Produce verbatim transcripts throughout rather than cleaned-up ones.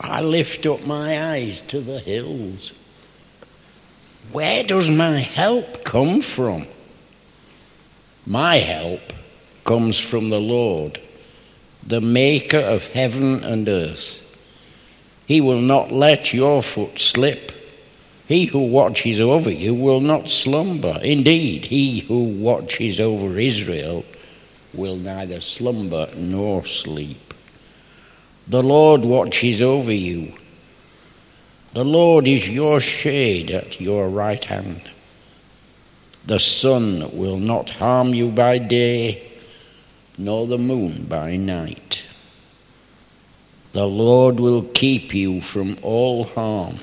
I lift up my eyes to the hills. Where does my help come from? My help comes from the Lord, the maker of heaven and earth. He will not let your foot slip. He who watches over you will not slumber. Indeed, he who watches over Israel will neither slumber nor sleep. The Lord watches over you. The Lord is your shade at your right hand. The sun will not harm you by day, nor the moon by night. The Lord will keep you from all harm.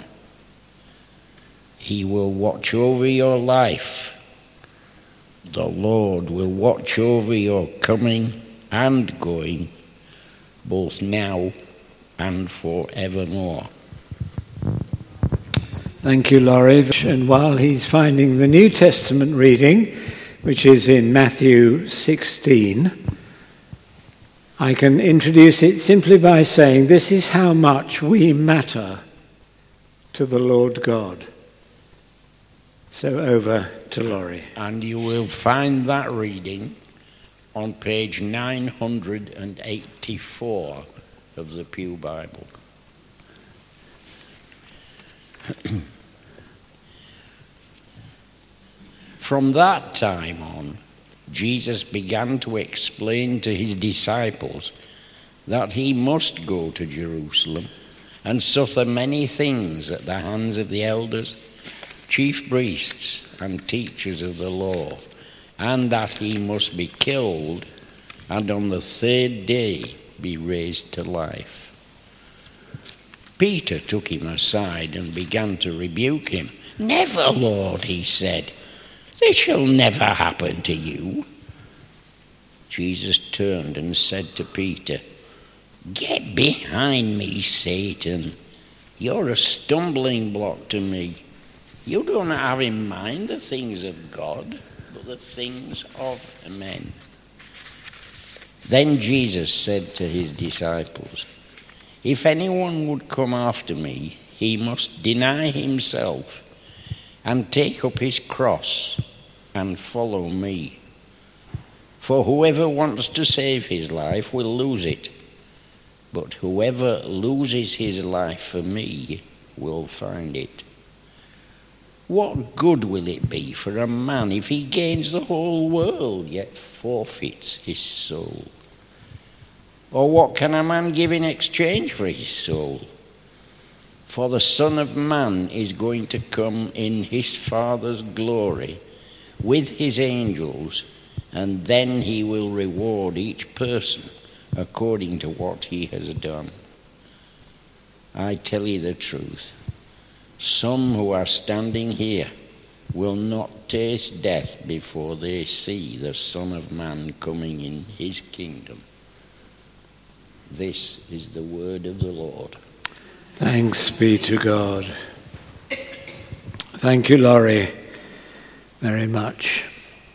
He will watch over your life. The Lord will watch over your coming and going, both now and forevermore. Thank you, Laurie. And while he's finding the New Testament reading, which is in Matthew sixteen, I can introduce it simply by saying this is how much we matter to the Lord God. So over to Laurie. And you will find that reading on page nine hundred eighty-four of the Pew Bible. From that time on, Jesus began to explain to his disciples that he must go to Jerusalem and suffer many things at the hands of the elders, chief priests, and teachers of the law, and that he must be killed and on the third day be raised to life. Peter took him aside and began to rebuke him. "Never, Lord," he said. "This shall never happen to you." Jesus turned and said to Peter, "Get behind me, Satan. You're a stumbling block to me. You don't have in mind the things of God, but the things of men." Then Jesus said to his disciples, "If anyone would come after me, he must deny himself and take up his cross and follow me. For whoever wants to save his life will lose it, but whoever loses his life for me will find it. What good will it be for a man if he gains the whole world yet forfeits his soul? Or what can a man give in exchange for his soul? For the Son of Man is going to come in his Father's glory with his angels, and then he will reward each person according to what he has done. I tell you the truth, some who are standing here will not taste death before they see the Son of Man coming in his kingdom." This is the word of the Lord. Thanks be to God. Thank you, Laurie, very much.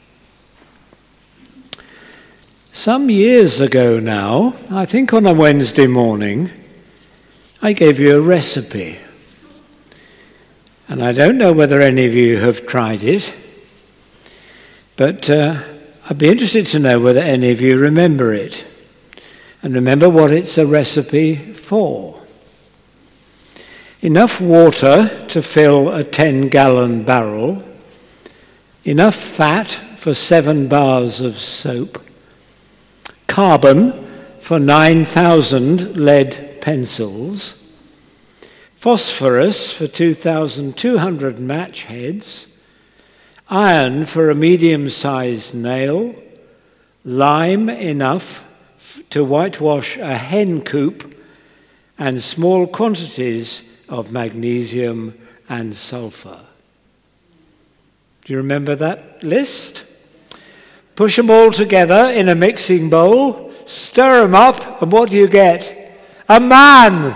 Some years ago now, I think on a Wednesday morning, I gave you a recipe. And I don't know whether any of you have tried it, but uh, I'd be interested to know whether any of you remember it. And remember what it's a recipe for. Enough water to fill a ten-gallon barrel, enough fat for seven bars of soap, carbon for nine thousand lead pencils, phosphorus for two thousand two hundred match heads, iron for a medium-sized nail, lime enough to whitewash a hen coop, and small quantities of magnesium and sulfur. Do you remember that list? Push them all together in a mixing bowl, stir them up, and what do you get? A man!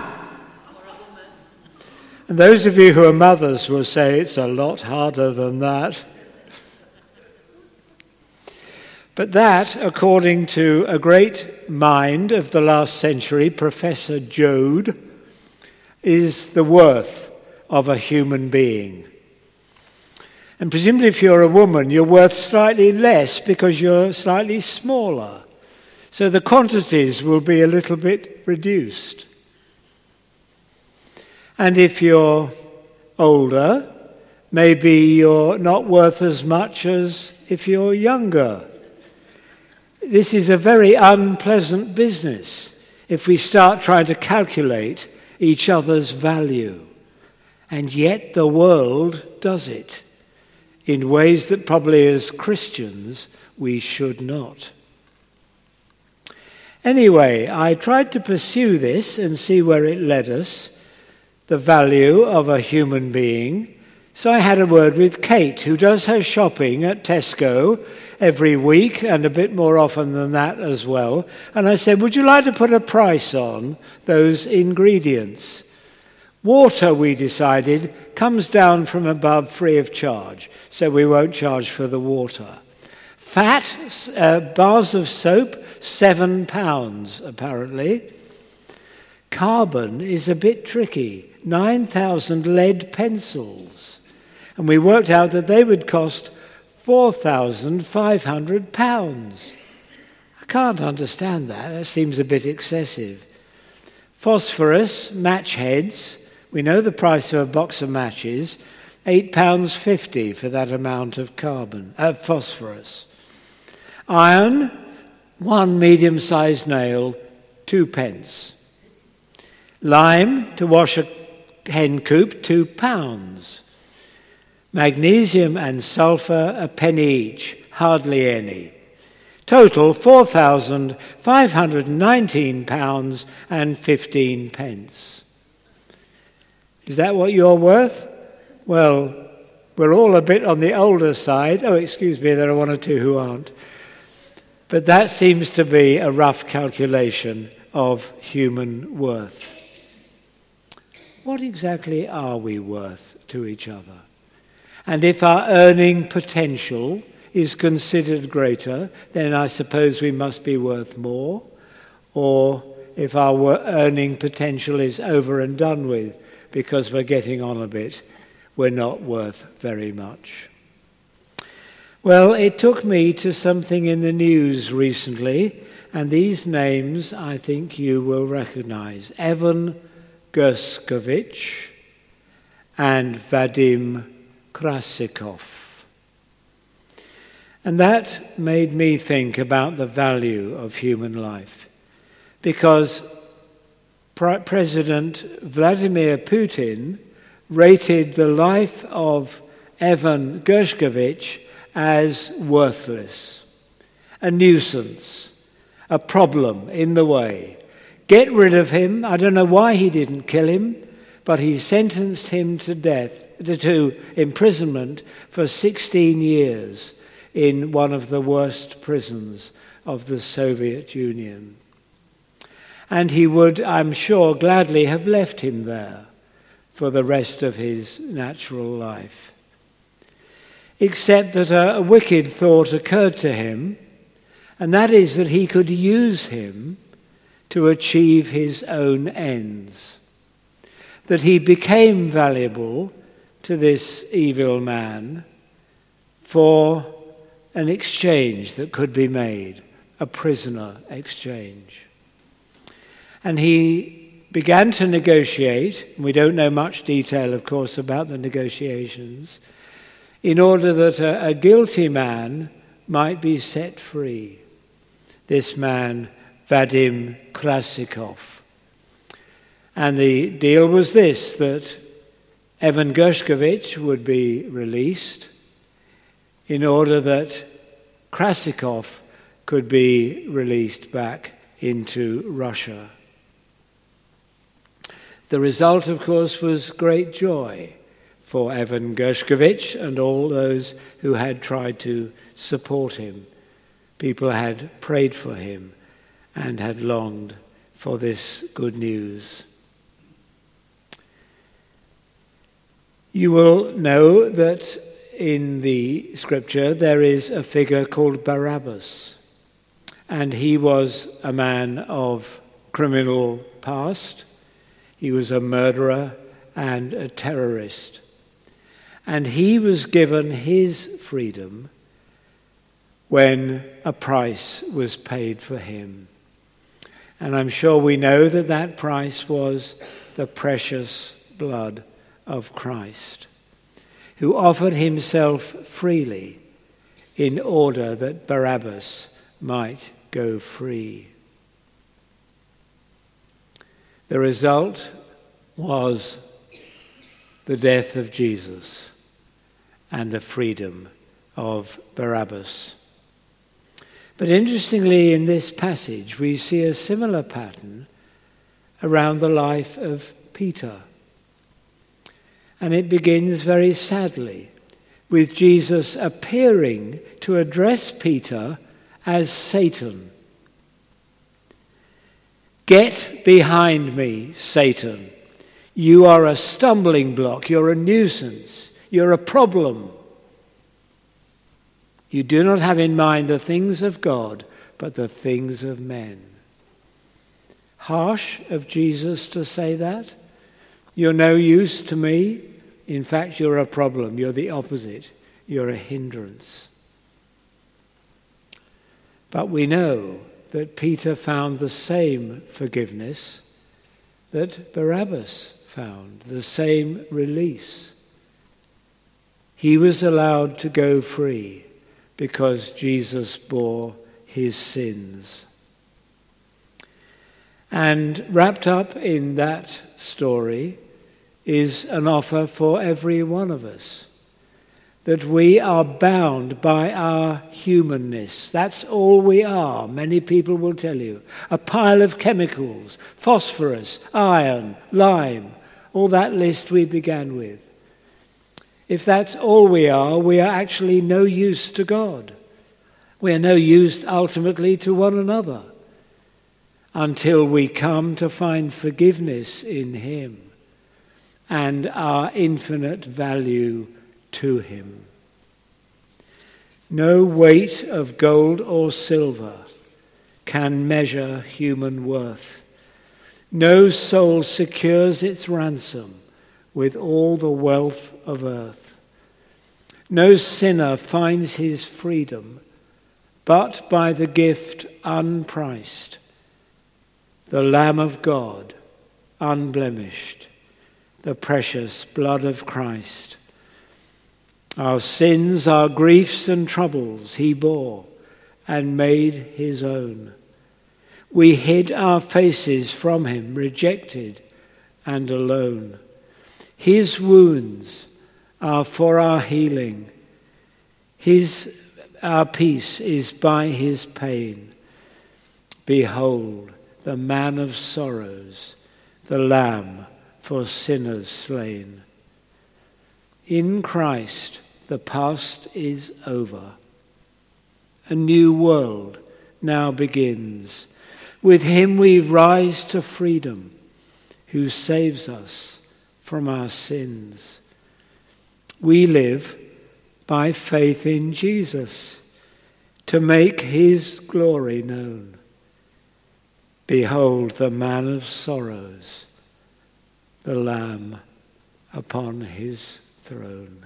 And those of you who are mothers will say it's a lot harder than that. But that, according to a great mind of the last century, Professor Joad, is the worth of a human being. And presumably if you're a woman, you're worth slightly less because you're slightly smaller. So the quantities will be a little bit reduced. And if you're older, maybe you're not worth as much as if you're younger. This is a very unpleasant business if we start trying to calculate each other's value. And yet the world does it in ways that probably as Christians we should not. Anyway, I tried to pursue this and see where it led us, the value of a human being. So I had a word with Kate, who does her shopping at Tesco every week and a bit more often than that as well. And I said, would you like to put a price on those ingredients? Water, we decided, comes down from above free of charge, so we won't charge for the water. Fat, uh, bars of soap, seven pounds apparently. Carbon is a bit tricky, nine thousand lead pencils. And we worked out that they would cost four thousand five hundred pounds. I can't understand that. That seems a bit excessive. Phosphorus, match heads. We know the price of a box of matches, eight pounds fifty for that amount of carbon, uh, phosphorus. Iron, one medium-sized nail, two pence. Lime, to wash a hen coop, two pounds. Magnesium and sulfur, a penny each, hardly any. Total, four thousand five hundred nineteen pounds and fifteen pence. Is that what you're worth? Well, we're all a bit on the older side. Oh, excuse me, there are one or two who aren't. But that seems to be a rough calculation of human worth. What exactly are we worth to each other? And if our earning potential is considered greater, then I suppose we must be worth more. Or if our earning potential is over and done with because we're getting on a bit, we're not worth very much. Well, it took me to something in the news recently, and these names I think you will recognize. Evan Gershkovich and Vadim Krasikov. And that made me think about the value of human life, because Pre- President Vladimir Putin rated the life of Evan Gershkovich as worthless, a nuisance, a problem in the way. Get rid of him. I don't know why he didn't kill him, but he sentenced him to death, to imprisonment for sixteen years in one of the worst prisons of the Soviet Union. And he would, I'm sure, gladly have left him there for the rest of his natural life. Except that a, a wicked thought occurred to him, and that is that he could use him to achieve his own ends. That he became valuable to this evil man for an exchange that could be made, a prisoner exchange. And he began to negotiate, we don't know much detail, of course, about the negotiations, in order that a, a guilty man might be set free. This man, Vadim Krasikov. And the deal was this, that Evan Gershkovich would be released in order that Krasikov could be released back into Russia. The result, of course, was great joy for Evan Gershkovich and all those who had tried to support him. People had prayed for him and had longed for this good news. You will know that in the scripture there is a figure called Barabbas, and he was a man of criminal past. He was a murderer and a terrorist. And he was given his freedom when a price was paid for him. And I'm sure we know that that price was the precious blood of Christ, who offered himself freely in order that Barabbas might go free. The result was the death of Jesus and the freedom of Barabbas. But interestingly, in this passage, we see a similar pattern around the life of Peter. And it begins very sadly with Jesus appearing to address Peter as Satan. "Get behind me, Satan. You are a stumbling block. You're a nuisance. You're a problem. You do not have in mind the things of God, but the things of men." Harsh of Jesus to say that. You're no use to me. In fact, you're a problem. You're the opposite. You're a hindrance. But we know that Peter found the same forgiveness that Barabbas found, the same release. He was allowed to go free because Jesus bore his sins. And wrapped up in that story is an offer for every one of us, that we are bound by our humanness. That's all we are, many people will tell you. A pile of chemicals, phosphorus, iron, lime, all that list we began with. If that's all we are, we are actually no use to God. We are no use ultimately to one another until we come to find forgiveness in him and our infinite value to him. No weight of gold or silver can measure human worth. No soul secures its ransom with all the wealth of earth. No sinner finds his freedom but by the gift unpriced, the Lamb of God, unblemished, the precious blood of Christ. Our sins, our griefs and troubles he bore and made his own. We hid our faces from him, rejected and alone. His wounds are for our healing. His, our peace is by his pain. Behold, the man of sorrows, the Lamb for sinners slain. In Christ, the past is over. A new world now begins. With him we rise to freedom, who saves us from our sins. We live by faith in Jesus to make his glory known. Behold the man of sorrows, the Lamb upon his throne.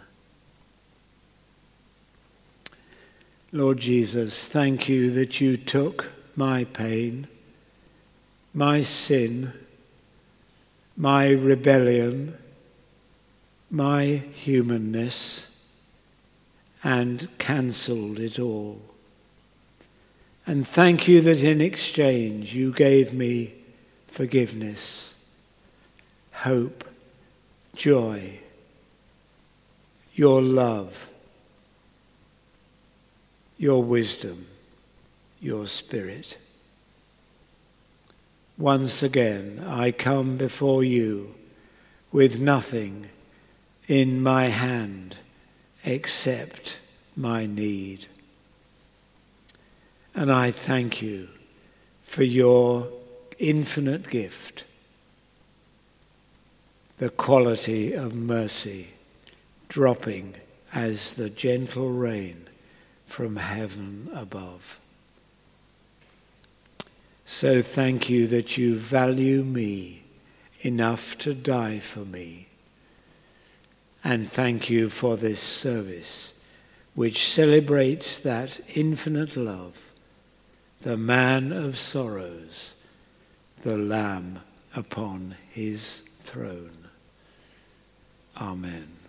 Lord Jesus, thank you that you took my pain, my sin, my rebellion, my humanness, and cancelled it all. And thank you that in exchange you gave me forgiveness, hope, joy, your love, your wisdom, your spirit. Once again, I come before you with nothing in my hand except my need. And I thank you for your infinite gift, the quality of mercy dropping as the gentle rain from heaven above. So thank you that you value me enough to die for me. And thank you for this service, which celebrates that infinite love, the man of sorrows, the Lamb upon his throne. Amen.